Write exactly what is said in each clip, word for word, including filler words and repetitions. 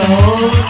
cold.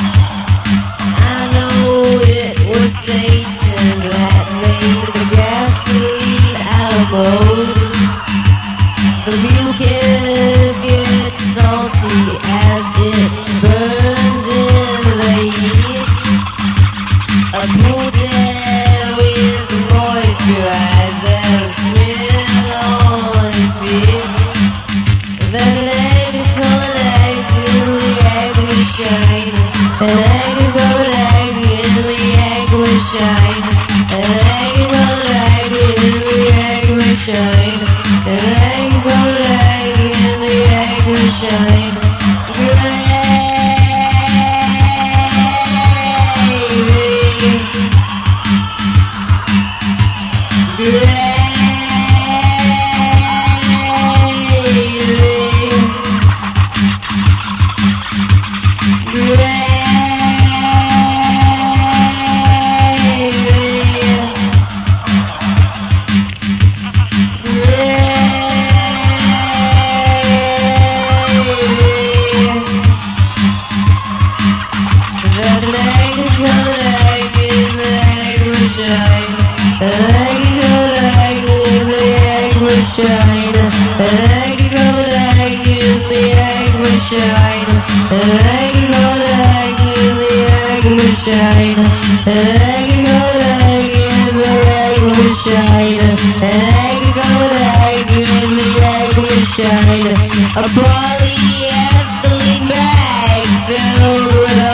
I know it was Satan that made the gasoline out of mold. The mucus gets salty as it burns in the heat. A poodle with moisturizer and smell on his feet. Then an egg-colored egg in the egg machine. An egg-colored egg in the egg machine. An egg-colored egg in the egg machine. An egg-colored egg in the egg machine. Gravy. Shine, an egg-colored egg in the egg machine. An egg-colored egg in the egg machine. An egg-colored egg in the egg machine. An egg-colored egg in the egg machine. A polyethylene bag filled with